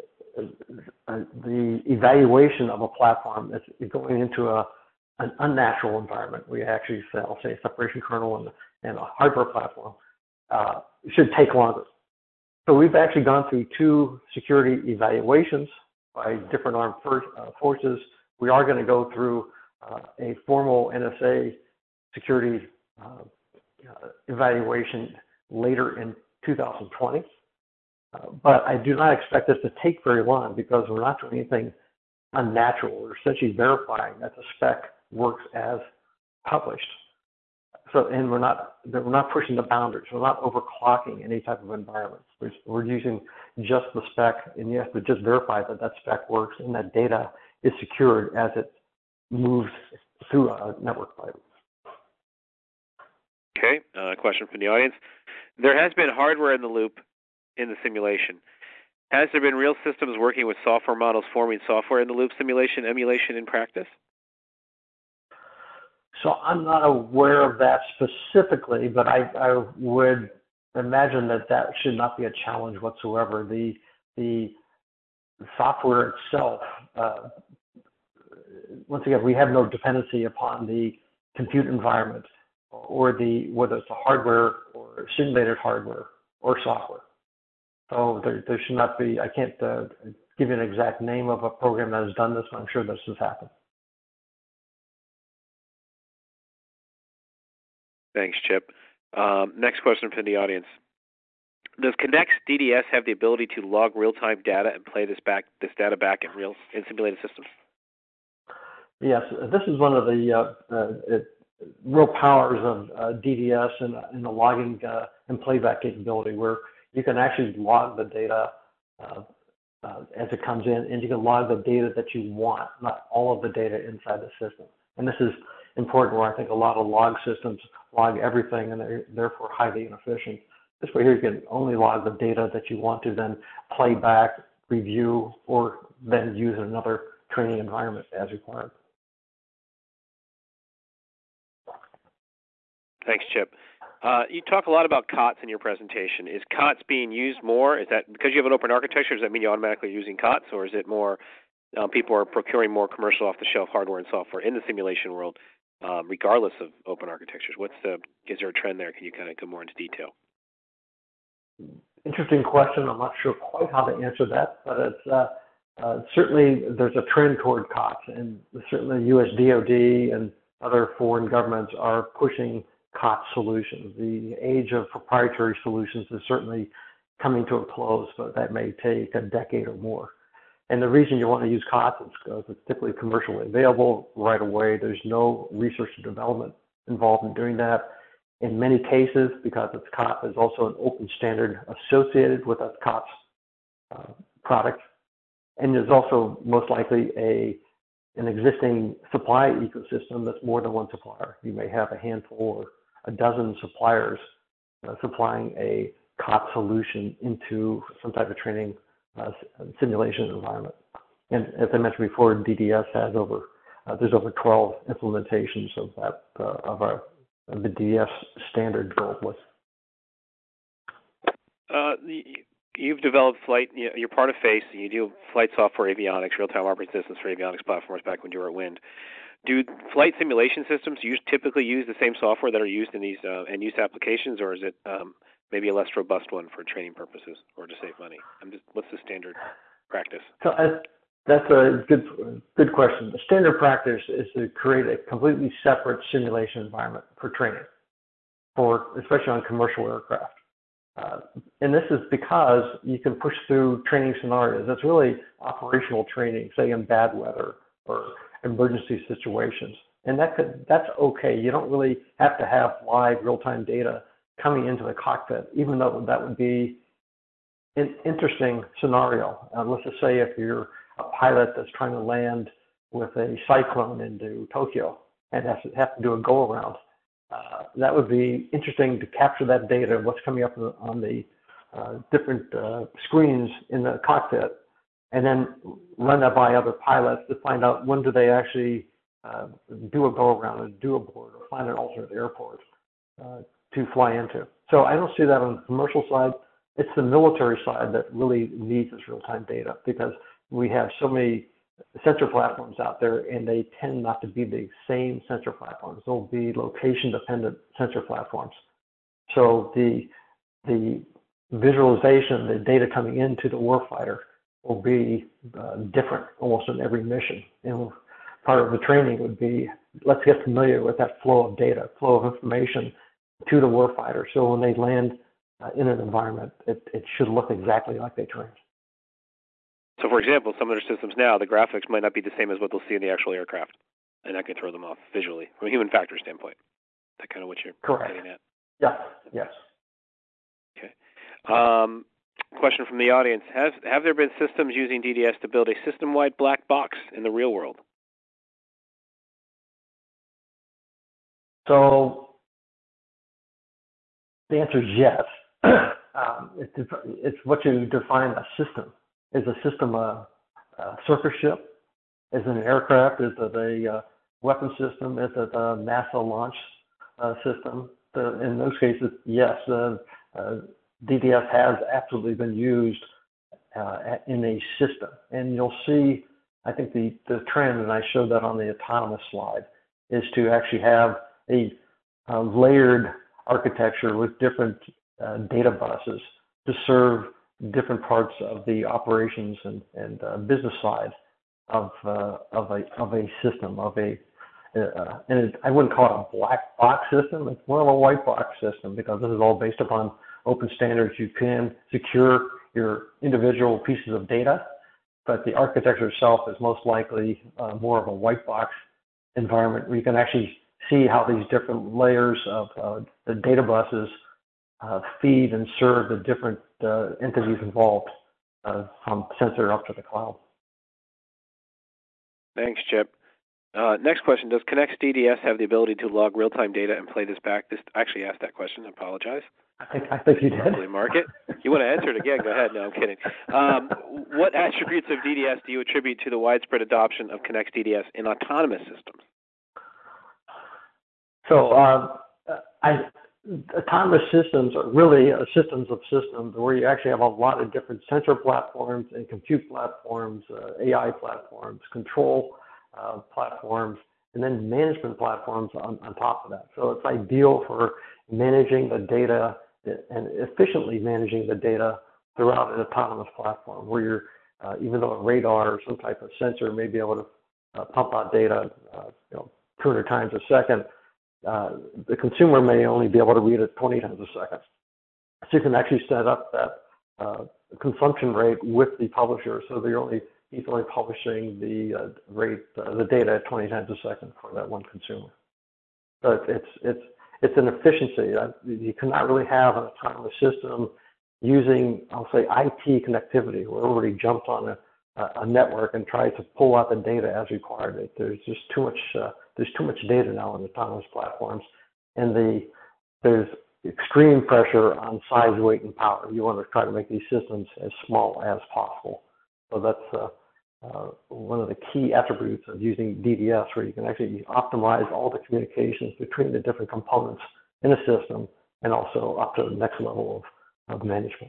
uh, the evaluation of a platform is going into a an unnatural environment. We actually sell, say, a separation kernel and, and a hardware platform. Uh, should take longer. So we've actually gone through two security evaluations by different armed uh, forces. We are going to go through uh, a formal N S A security uh, uh, evaluation later in two thousand twenty. Uh, but I do not expect this to take very long because we're not doing anything unnatural. We're essentially verifying that the spec works as published. So, and we're not we're not pushing the boundaries. We're not overclocking any type of environment. We're, we're using just the spec, and you have to just verify that that spec works and that data is secured as it moves through a network pipe. Okay, uh, question from the audience. There has been hardware in the loop in the simulation. Has there been real systems working with software models forming software-in-the-loop simulation emulation in practice? So I'm not aware of that specifically, but I, I would imagine that that should not be a challenge whatsoever. The, the software itself, uh, once again, we have no dependency upon the compute environment or the, whether it's the hardware or simulated hardware or software. So there, there should not be, I can't uh, give you an exact name of a program that has done this, but I'm sure this has happened. Thanks, Chip. Um, next question from the audience. Does Connex D D S have the ability to log real-time data and play this back, this data back in real in simulated systems? Yes, this is one of the uh, uh, it, real powers of uh, D D S and, and the logging uh, and playback capability, where you can actually log the data uh, uh, as it comes in, and you can log the data that you want, not all of the data inside the system. And this is important, where I think a lot of log systems log everything, and they're therefore highly inefficient. This way here, you can only log the data that you want to then play back, review, or then use in another training environment as required. Thanks, Chip. Uh, you talk a lot about C O T S in your presentation. Is C O T S being used more? Is that because you have an open architecture, does that mean you automatically are using C O T S, or is it more um, people are procuring more commercial off-the-shelf hardware and software in the simulation world, um, regardless of open architectures? What's the, is there a trend there? Can you kind of go more into detail? Interesting question. I'm not sure quite how to answer that, but it's uh, uh, certainly there's a trend toward C O T S, and certainly U S D O D and other foreign governments are pushing C O T S solutions. The age of proprietary solutions is certainly coming to a close, but that may take a decade or more. And the reason you want to use C O T S is because it's typically commercially available right away. There's no research and development involved in doing that. In many cases, because it's C O T S, there's also an open standard associated with a C O T S uh, product. And there's also most likely a an existing supply ecosystem that's more than one supplier. You may have a handful or a dozen suppliers uh, supplying a C O T S solution into some type of training uh, simulation environment. And as I mentioned before, D D S has over, uh, there's over twelve implementations of that, uh, of our of the D D S standard globally. Uh, you've developed flight, you're part of FACE, and you do flight software avionics, real-time operating systems for avionics platforms back when you were at Wind. Do flight simulation systems use, typically use the same software that are used in these uh, end-use applications, or is it um, maybe a less robust one for training purposes or to save money? I'm just, what's the standard practice? So uh, that's a good, good question. The standard practice is to create a completely separate simulation environment for training, for especially on commercial aircraft. Uh, and this is because you can push through training scenarios. That's really operational training, say in bad weather or emergency situations. And that could, that's okay. You don't really have to have live real-time data coming into the cockpit, even though that would be an interesting scenario. Uh, let's just say if you're a pilot that's trying to land with a cyclone into Tokyo and has to, have to do a go-around. Uh, that would be interesting to capture that data, what's coming up on the uh, different uh, screens in the cockpit, and then run that by other pilots to find out when do they actually uh, do a go-around and do a board or find an alternate airport uh, to fly into. So I don't see that on the commercial side. It's the military side that really needs this real-time data, because we have so many sensor platforms out there, and they tend not to be the same sensor platforms. They'll be location-dependent sensor platforms. So the the visualization, the data coming into the warfighter will be uh, different almost in every mission. And part of the training would be, let's get familiar with that flow of data, flow of information to the warfighter. So when they land uh, in an environment, it, it should look exactly like they trained. So, for example, some of their systems now, the graphics might not be the same as what they'll see in the actual aircraft, and that could throw them off visually from a human factor standpoint. Is that kind of what you're Correct. getting at? Yes, yes. Okay. Um, question from the audience. Have, have there been systems using D D S to build a system-wide black box in the real world? So the answer is yes. um, it, it's what you define a system. Is a system a, a surface ship? Is it an aircraft? Is it a uh, weapon system? Is it a NASA launch uh, system? The, in those cases, yes, uh, uh, D D S has absolutely been used uh, in a system. And you'll see, I think the, the trend, and I showed that on the autonomous slide, is to actually have a, a layered architecture with different uh, data buses to serve different parts of the operations and, and uh, business side of uh, of a of a system of a uh, and it, I wouldn't call it a black box system. It's more of a white box system because this is all based upon open standards. You can secure your individual pieces of data, but the architecture itself is most likely uh, more of a white box environment where you can actually see how these different layers of uh, the data buses uh, feed and serve the different uh, entities involved uh, from sensor up to the cloud. Thanks, Chip. Uh, next question, does Connex D D S have the ability to log real-time data and play this back? This I actually asked that question. I apologize. I think, I think you did. Probably mark it. You want to answer it again? Go ahead. No, I'm kidding. Um, what attributes of D D S do you attribute to the widespread adoption of Connex D D S in autonomous systems? So uh, I, autonomous systems are really uh, systems of systems where you actually have a lot of different sensor platforms and compute platforms, uh, A I platforms, control uh, platforms, and then management platforms on, on top of that. So it's ideal for managing the data and efficiently managing the data throughout an autonomous platform where you're, uh, even though a radar or some type of sensor may be able to uh, pump out data uh, you know, two hundred times a second, Uh, the consumer may only be able to read it twenty times a second. So you can actually set up that uh, consumption rate with the publisher so they're only, he's only publishing the uh, rate, uh, the data at twenty times a second for that one consumer. So it's, it's, it's an efficiency. You cannot really have an autonomous system using, I'll say, I T connectivity where everybody jumped on a, a network and tried to pull out the data as required. There's just too much, uh, there's too much data now on autonomous platforms, and the, there's extreme pressure on size, weight, and power. You want to try to make these systems as small as possible. So that's uh, uh, one of the key attributes of using D D S, where you can actually optimize all the communications between the different components in a system and also up to the next level of, of management.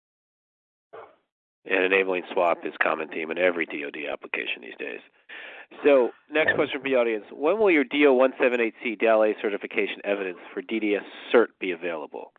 And enabling swap is a common theme in every D O D application these days. So, next question from the audience. When will your D O one seventy-eight C D L A certification evidence for D D S cert be available?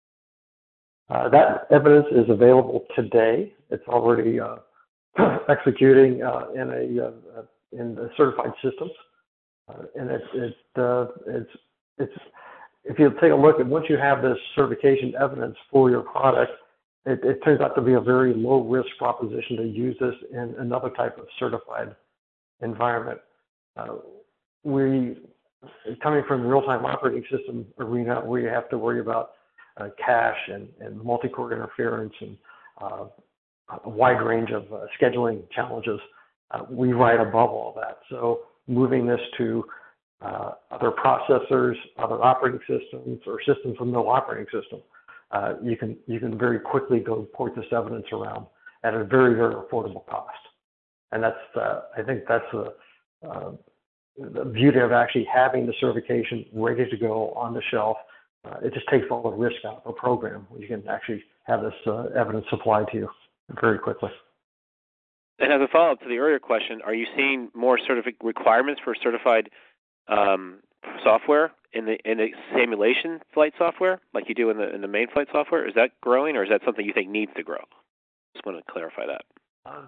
Uh, that evidence is available today. It's already uh, executing uh, in a uh, in the certified systems, uh, and it's it, uh, it's it's if you take a look at once you have this certification evidence for your product, it, it turns out to be a very low risk proposition to use this in another type of certified environment. Uh, we coming from the real-time operating system arena, we have to worry about uh, cache and, and multi-core interference and uh, a wide range of uh, scheduling challenges. Uh, we ride above all that. So moving this to uh, other processors, other operating systems, or systems with no operating system, uh, you can you can very quickly go port this evidence around at a very, very affordable cost. And that's, uh, I think that's a, uh, the beauty of actually having the certification ready to go on the shelf. Uh, it just takes all the risk out of a program where you can actually have this uh, evidence supplied to you very quickly. And as a follow-up to the earlier question, are you seeing more certific requirements for certified um, software in the in the simulation flight software, like you do in the in the main flight software? Is that growing, or is that something you think needs to grow? Just want to clarify that. Uh,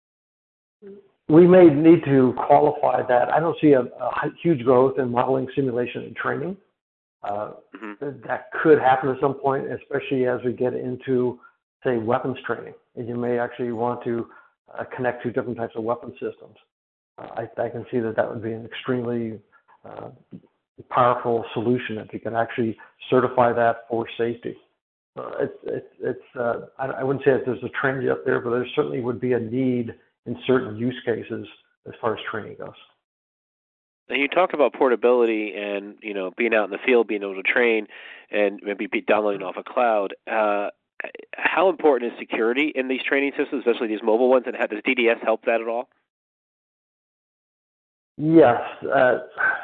We may need to qualify that. I don't see a, a huge growth in modeling, simulation, and training. Uh, mm-hmm. That could happen at some point, especially as we get into, say, weapons training. And you may actually want to uh, connect to different types of weapon systems. Uh, I, I can see that that would be an extremely uh, powerful solution if you can actually certify that for safety. Uh, it's, it's, it's, uh, I, I wouldn't say that there's a trend yet there, but there certainly would be a need in certain use cases as far as training goes. And you talk about portability and, you know, being out in the field, being able to train and maybe be downloading off a cloud. Uh, how important is security in these training systems, especially these mobile ones, and how, does D D S help that at all? Yes. Uh,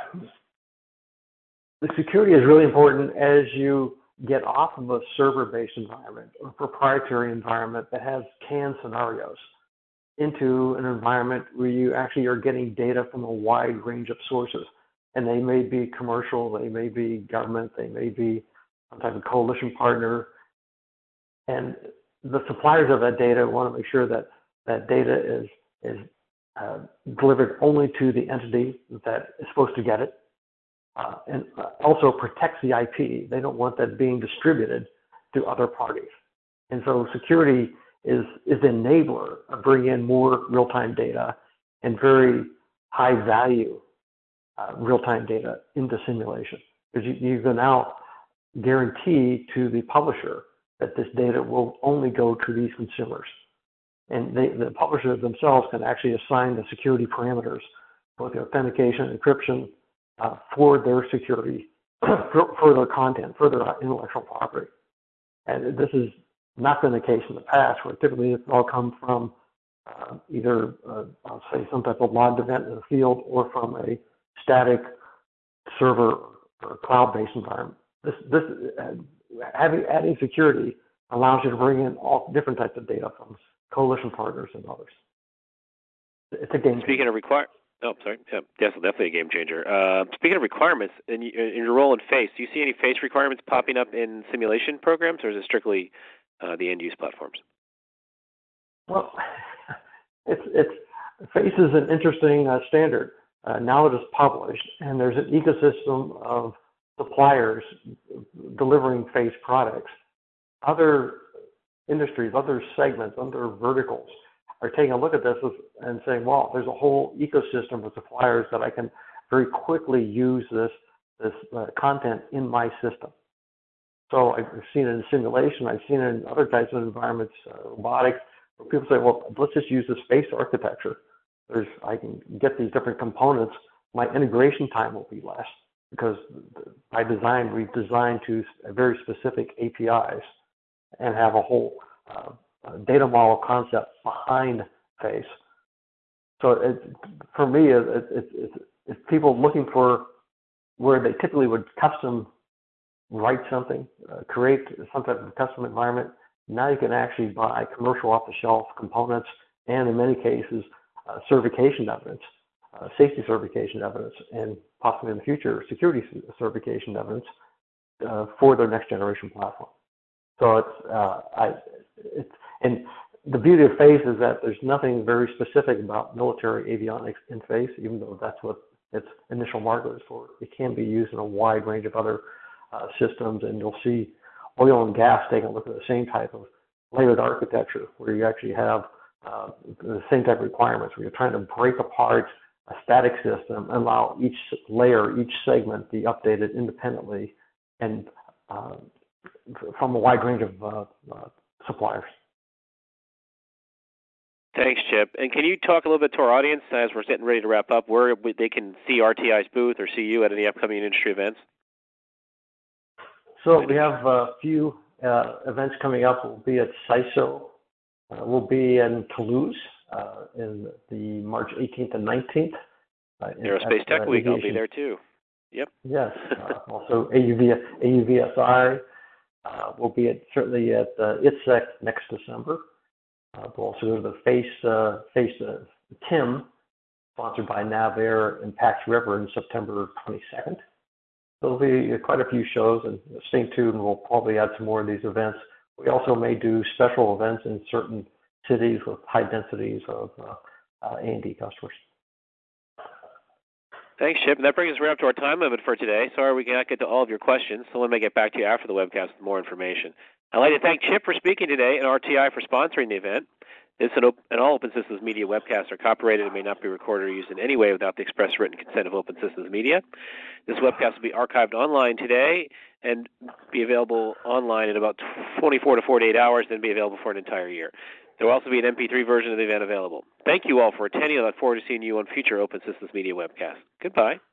the security is really important as you get off of a server-based environment or proprietary environment that has canned scenarios into an environment where you actually are getting data from a wide range of sources. And they may be commercial, they may be government, they may be some type of coalition partner. And the suppliers of that data want to make sure that that data is, is uh, delivered only to the entity that is supposed to get it. Uh, and also protects the I P. They don't want that being distributed to other parties. And so security is, is an enabler of bringing in more real-time data and very high value uh, real-time data into simulation. Because you, you can now guarantee to the publisher that this data will only go to these consumers. And they, the publishers themselves can actually assign the security parameters, both the authentication, encryption, Uh, for their security, for, for their content, for their intellectual property. And this has not been the case in the past, where typically it's all come from uh, either, uh, I'll say, some type of logged event in the field or from a static server or cloud-based environment. This, this uh, having, adding security allows you to bring in all different types of data from coalition partners and others. It's a game changer. Speaking of require. Oh, sorry. Yeah, yes, definitely a game changer. Uh, speaking of requirements, in, in your role in FACE, do you see any FACE requirements popping up in simulation programs, or is it strictly uh, the end-use platforms? Well, it's it's FACE is an interesting uh, standard. Uh, now it is published, and there's an ecosystem of suppliers delivering FACE products. Other industries, other segments, other verticals are taking a look at this and saying, well, there's a whole ecosystem of suppliers that I can very quickly use this, this uh, content in my system. So I've seen it in simulation, I've seen it in other types of environments, uh, robotics, where people say, well, let's just use the space architecture. There's, I can get these different components, my integration time will be less, because by design, we've designed to very specific A P Is and have a whole uh, Uh, data model concept behind FACE. So it, for me, it, it, it, it's people looking for where they typically would custom write something, uh, create some type of custom environment. Now you can actually buy commercial off-the-shelf components and in many cases, uh, certification evidence, uh, safety certification evidence, and possibly in the future, security certification evidence uh, for their next generation platform. So it's, uh, I, it's, and the beauty of FACE is that there's nothing very specific about military avionics in FACE, even though that's what its initial market is for. It can be used in a wide range of other uh, systems, and you'll see oil and gas taking a look at the same type of layered architecture, where you actually have uh, the same type of requirements, where you're trying to break apart a static system and allow each layer, each segment be updated independently and uh, from a wide range of uh, uh, suppliers. Thanks, Chip. And can you talk a little bit to our audience as we're getting ready to wrap up, where they can see R T I's booth or see you at any upcoming industry events? So we have a few uh, events coming up. We'll be at CISO. Uh, we'll be in Toulouse uh, in the March eighteenth and nineteenth. Uh, Aerospace at, Tech uh, Week, Aviation. I'll be there too. Yep. Yes. Uh, also A U V, A U V S I. Uh, we'll be at, certainly at uh, I T S E C next December. Uh, we'll also go to the FACE, uh, FACE uh, T I M, sponsored by NavAir and Pax River in September twenty-second. There'll be quite a few shows, and stay tuned, we'll probably add some more of these events. We also may do special events in certain cities with high densities of uh, uh, A and D customers. Thanks, Chip. And that brings us right up to our time limit for today. Sorry we cannot get to all of your questions, so let me get back to you after the webcast with more information. I'd like to thank Chip for speaking today and R T I for sponsoring the event. This and, and all Open Systems Media webcasts are copyrighted and may not be recorded or used in any way without the express written consent of Open Systems Media. This webcast will be archived online today and be available online in about twenty-four to forty-eight hours, then be available for an entire year. There will also be an M P three version of the event available. Thank you all for attending. I look forward to seeing you on future Open Systems Media webcasts. Goodbye.